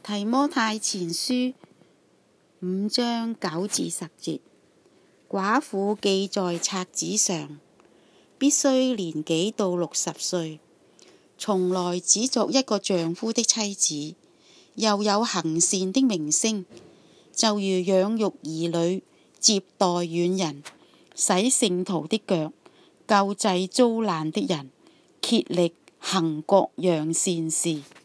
提摩太前書5章9至10節，寡婦記在冊子上，必須年紀到60歲，從來只作一個丈夫的妻子，又有行善的名聲，就如養育兒女、接待遠人、洗聖徒的腳、救濟遭難的人，竭力行各樣善事。